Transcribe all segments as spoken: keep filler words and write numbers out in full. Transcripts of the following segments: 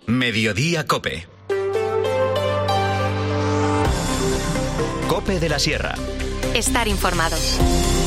Mediodía Cope. Cope de la Sierra. Estar informados.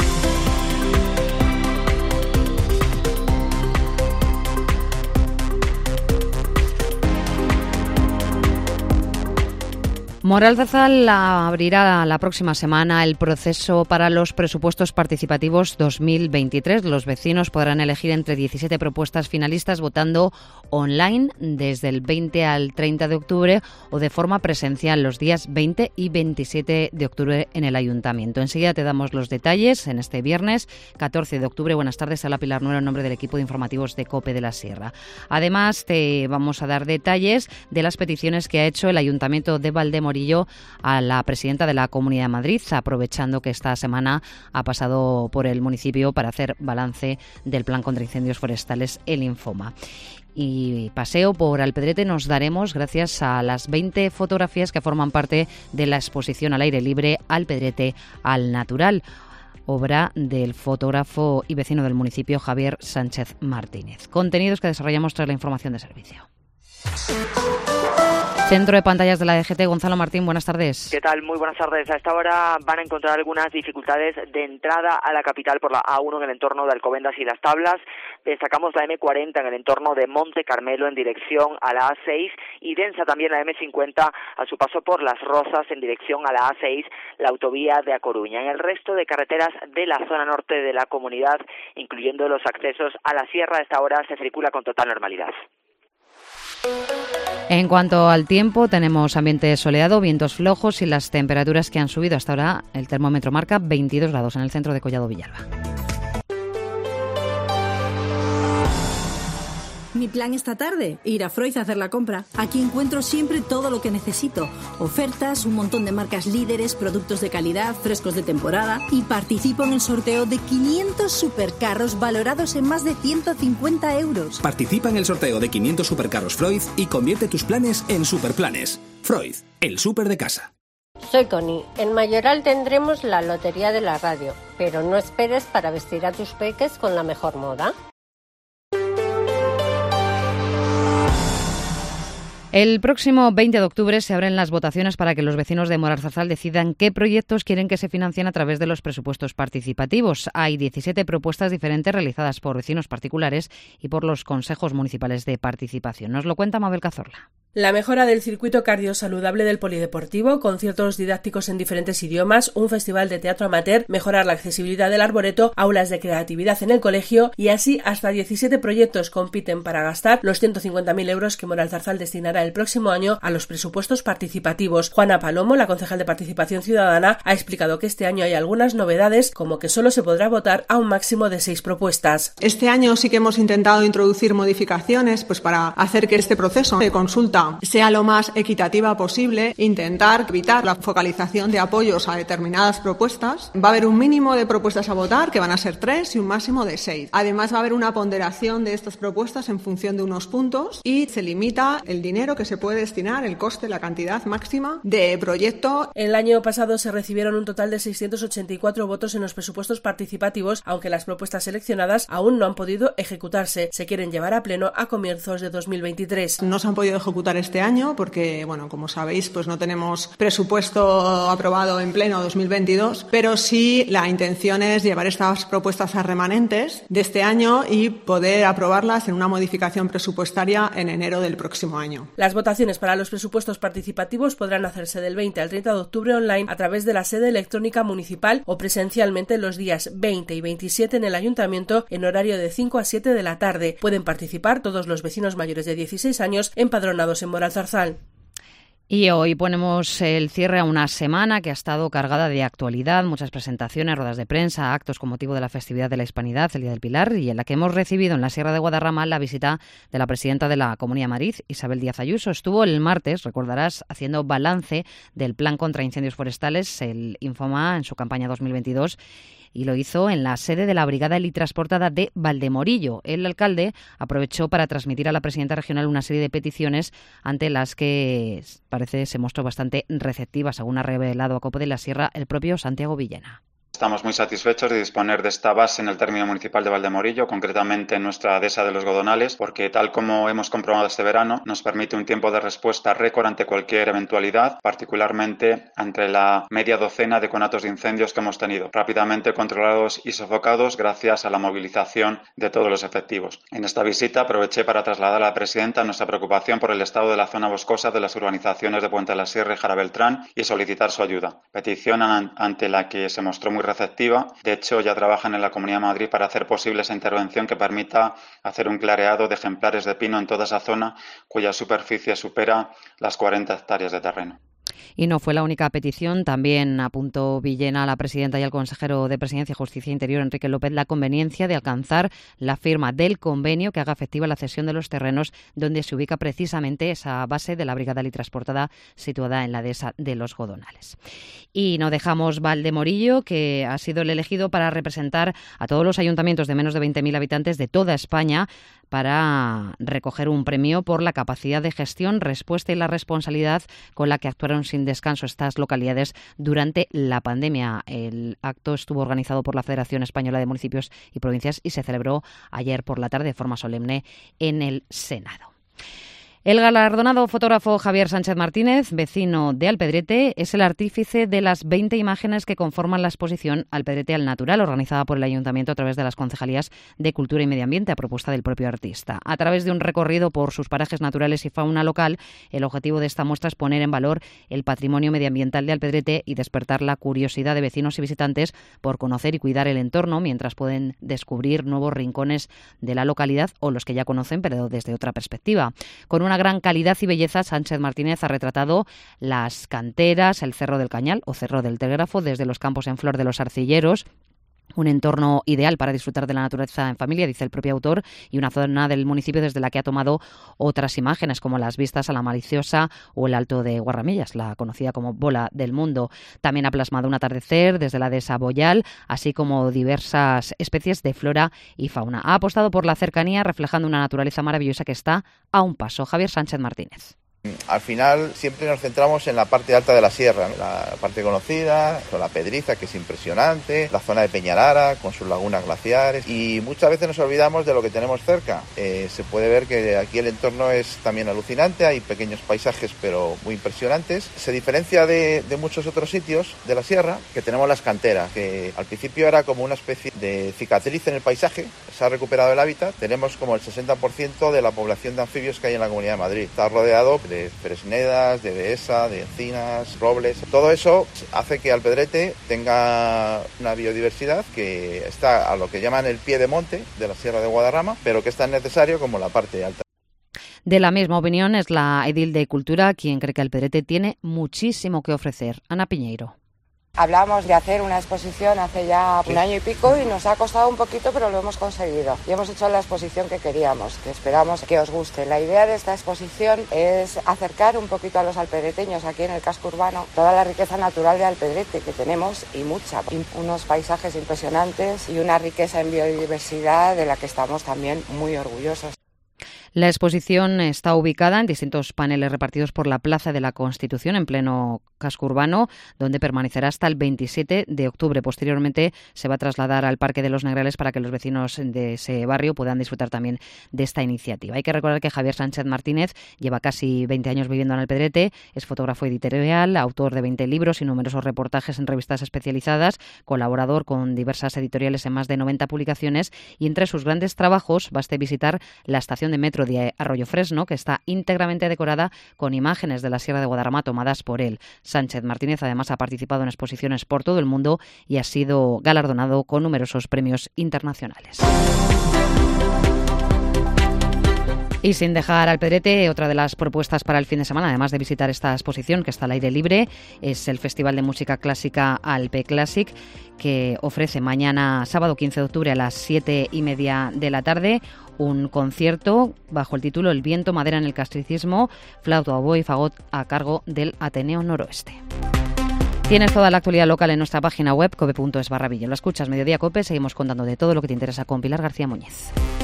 Moral Zarzal abrirá la próxima semana el proceso para los presupuestos participativos dos mil veintitrés. Los vecinos podrán elegir entre diecisiete propuestas finalistas votando online desde el veinte al treinta de octubre o de forma presencial los días veinte y veintisiete de octubre en el Ayuntamiento. Enseguida te damos los detalles en este viernes catorce de octubre. Buenas tardes, a la Pilar Nuero en nombre del equipo de informativos de COPE de la Sierra. Además, te vamos a dar detalles de las peticiones que ha hecho el Ayuntamiento de Valdemorillo a la presidenta de la Comunidad de Madrid, aprovechando que esta semana ha pasado por el municipio para hacer balance del Plan contra Incendios Forestales, el Infoma. Y paseo por Alpedrete nos daremos gracias a las veinte fotografías que forman parte de la exposición al aire libre Alpedrete al Natural, obra del fotógrafo y vecino del municipio Javier Sánchez Martínez. Contenidos que desarrollamos tras la información de servicio. Centro de pantallas de la D G T, Gonzalo Martín, buenas tardes. ¿Qué tal? Muy buenas tardes. A esta hora van a encontrar algunas dificultades de entrada a la capital por la A uno en el entorno de Alcobendas y Las Tablas. Destacamos la eme cuarenta en el entorno de Monte Carmelo en dirección a la A seis y densa también la eme cincuenta a su paso por Las Rozas en dirección a la A seis, la autovía de A Coruña. En el resto de carreteras de la zona norte de la comunidad, incluyendo los accesos a la sierra, a esta hora se circula con total normalidad. En cuanto al tiempo, tenemos ambiente soleado, vientos flojos y las temperaturas que han subido hasta ahora. El termómetro marca veintidós grados en el centro de Collado Villalba. Mi plan esta tarde, ir a Freud a hacer la compra. Aquí encuentro siempre todo lo que necesito. Ofertas, un montón de marcas líderes, productos de calidad, frescos de temporada. Y participo en el sorteo de quinientos supercarros valorados en más de ciento cincuenta euros. Participa en el sorteo de quinientos supercarros Freud y convierte tus planes en superplanes. Freud, el súper de casa. Soy Connie. En Mayoral tendremos la lotería de la radio, pero no esperes para vestir a tus peques con la mejor moda. El próximo veinte de octubre se abren las votaciones para que los vecinos de Moral Zarzal decidan qué proyectos quieren que se financien a través de los presupuestos participativos. Hay diecisiete propuestas diferentes realizadas por vecinos particulares y por los consejos municipales de participación. Nos lo cuenta Mabel Cazorla. La mejora del circuito cardiosaludable del polideportivo, conciertos didácticos en diferentes idiomas, un festival de teatro amateur, mejorar la accesibilidad del arboreto, aulas de creatividad en el colegio y así hasta diecisiete proyectos compiten para gastar los ciento cincuenta mil euros que Moral Zarzal destinará el próximo año a los presupuestos participativos. Juana Palomo, la concejal de Participación Ciudadana, ha explicado que este año hay algunas novedades, como que solo se podrá votar a un máximo de seis propuestas. Este año sí que hemos intentado introducir modificaciones pues para hacer que este proceso de consulta sea lo más equitativa posible, intentar evitar la focalización de apoyos a determinadas propuestas. Va a haber un mínimo de propuestas a votar, que van a ser tres, y un máximo de seis. Además, va a haber una ponderación de estas propuestas en función de unos puntos y se limita el dinero que se puede destinar, el coste, la cantidad máxima de proyecto. El año pasado se recibieron un total de seiscientos ochenta y cuatro votos en los presupuestos participativos, aunque las propuestas seleccionadas aún no han podido ejecutarse. Se quieren llevar a pleno a comienzos de dos mil veintitrés. No se han podido ejecutar este año porque, bueno, como sabéis, pues no tenemos presupuesto aprobado en pleno dos mil veintidós, pero sí la intención es llevar estas propuestas a remanentes de este año y poder aprobarlas en una modificación presupuestaria en enero del próximo año. Las votaciones para los presupuestos participativos podrán hacerse del veinte al treinta de octubre online a través de la sede electrónica municipal o presencialmente los días veinte y veintisiete en el Ayuntamiento en horario de cinco a siete de la tarde. Pueden participar todos los vecinos mayores de dieciséis años empadronados en Moral Zarzal. Y hoy ponemos el cierre a una semana que ha estado cargada de actualidad, muchas presentaciones, ruedas de prensa, actos con motivo de la festividad de la Hispanidad, el Día del Pilar, y en la que hemos recibido en la Sierra de Guadarrama la visita de la presidenta de la Comunidad de Madrid, Isabel Díaz Ayuso. Estuvo el martes, recordarás, haciendo balance del Plan contra Incendios Forestales, el Infoma, en su campaña dos mil veintidós, y lo hizo en la sede de la Brigada Elitransportada de Valdemorillo. El alcalde aprovechó para transmitir a la presidenta regional una serie de peticiones ante las que parece se mostró bastante receptiva, según ha revelado a COPE de la Sierra el propio Santiago Villena. Estamos muy satisfechos de disponer de esta base en el término municipal de Valdemorillo, concretamente en nuestra dehesa de Los Godonales, porque tal como hemos comprobado este verano, nos permite un tiempo de respuesta récord ante cualquier eventualidad, particularmente ante la media docena de conatos de incendios que hemos tenido, rápidamente controlados y sofocados gracias a la movilización de todos los efectivos. En esta visita aproveché para trasladar a la presidenta nuestra preocupación por el estado de la zona boscosa de las urbanizaciones de Puente de la Sierra y Jarabeltrán y solicitar su ayuda. Petición an- ante la que se mostró muy receptiva. De hecho, ya trabajan en la Comunidad de Madrid para hacer posible esa intervención que permita hacer un clareado de ejemplares de pino en toda esa zona cuya superficie supera las cuarenta hectáreas de terreno. Y no fue la única petición. También apuntó Villena a la presidenta y al consejero de Presidencia y Justicia e Interior, Enrique López, la conveniencia de alcanzar la firma del convenio que haga efectiva la cesión de los terrenos donde se ubica precisamente esa base de la Brigada Litransportada situada en la dehesa de Los Godonales. Y no dejamos Valdemorillo, que ha sido el elegido para representar a todos los ayuntamientos de menos de veinte mil habitantes de toda España para recoger un premio por la capacidad de gestión, respuesta y la responsabilidad con la que actuaron sin descanso estas localidades durante la pandemia. El acto estuvo organizado por la Federación Española de Municipios y Provincias y se celebró ayer por la tarde de forma solemne en el Senado. El galardonado fotógrafo Javier Sánchez Martínez, vecino de Alpedrete, es el artífice de las veinte imágenes que conforman la exposición Alpedrete al Natural, organizada por el Ayuntamiento a través de las Concejalías de Cultura y Medio Ambiente, a propuesta del propio artista. A través de un recorrido por sus parajes naturales y fauna local, el objetivo de esta muestra es poner en valor el patrimonio medioambiental de Alpedrete y despertar la curiosidad de vecinos y visitantes por conocer y cuidar el entorno, mientras pueden descubrir nuevos rincones de la localidad o los que ya conocen, pero desde otra perspectiva. Con una Una gran calidad y belleza, Sánchez Martínez ha retratado las canteras, el Cerro del Cañal o Cerro del Telégrafo, desde los campos en flor de los Arcilleros. Un entorno ideal para disfrutar de la naturaleza en familia, dice el propio autor, y una zona del municipio desde la que ha tomado otras imágenes, como las vistas a la Maliciosa o el Alto de Guarramillas, la conocida como Bola del Mundo. También ha plasmado un atardecer desde la dehesa Boyal, así como diversas especies de flora y fauna. Ha apostado por la cercanía, reflejando una naturaleza maravillosa que está a un paso. Javier Sánchez Martínez. Al final siempre nos centramos en la parte alta de la sierra, la parte conocida, con la Pedriza, que es impresionante, la zona de Peñalara con sus lagunas glaciares, y muchas veces nos olvidamos de lo que tenemos cerca. Eh, se puede ver que aquí el entorno es también alucinante, hay pequeños paisajes pero muy impresionantes. Se diferencia de, de muchos otros sitios de la sierra, que tenemos las canteras, que al principio era como una especie de cicatriz en el paisaje, se ha recuperado el hábitat. Tenemos como el sesenta por ciento de la población de anfibios que hay en la Comunidad de Madrid. Está rodeado de fresnedas, de dehesa, de encinas, robles. Todo eso hace que Alpedrete tenga una biodiversidad que está a lo que llaman el pie de monte de la Sierra de Guadarrama, pero que es tan necesario como la parte alta. De la misma opinión es la edil de Cultura, quien cree que Alpedrete tiene muchísimo que ofrecer. Ana Piñeiro. Hablamos de hacer una exposición hace ya un año y pico y nos ha costado un poquito, pero lo hemos conseguido. Y hemos hecho la exposición que queríamos, que esperamos que os guste. La idea de esta exposición es acercar un poquito a los alpedreteños aquí en el casco urbano toda la riqueza natural de Alpedrete que tenemos, y mucha. Unos paisajes impresionantes y una riqueza en biodiversidad de la que estamos también muy orgullosos. La exposición está ubicada en distintos paneles repartidos por la Plaza de la Constitución, en pleno casco urbano, donde permanecerá hasta el veintisiete de octubre. Posteriormente se va a trasladar al Parque de los Negrales para que los vecinos de ese barrio puedan disfrutar también de esta iniciativa. Hay que recordar que Javier Sánchez Martínez lleva casi veinte años viviendo en Alpedrete, es fotógrafo editorial, autor de veinte libros y numerosos reportajes en revistas especializadas, colaborador con diversas editoriales en más de noventa publicaciones, y entre sus grandes trabajos baste visitar la estación de metro de Arroyo Fresno, que está íntegramente decorada con imágenes de la Sierra de Guadarrama tomadas por él. Sánchez Martínez además ha participado en exposiciones por todo el mundo y ha sido galardonado con numerosos premios internacionales. Y sin dejar Alpedrete, otra de las propuestas para el fin de semana, además de visitar esta exposición que está al aire libre, es el Festival de Música Clásica Alpe Classic, que ofrece mañana, sábado quince de octubre, a las siete y media de la tarde, un concierto bajo el título El viento, madera en el castricismo, flauta, oboe y fagot, a cargo del Ateneo Noroeste. Tienes toda la actualidad local en nuestra página web, cope punto es barra Villa. Lo escuchas, Mediodía Cope, seguimos contando de todo lo que te interesa con Pilar García Muñiz.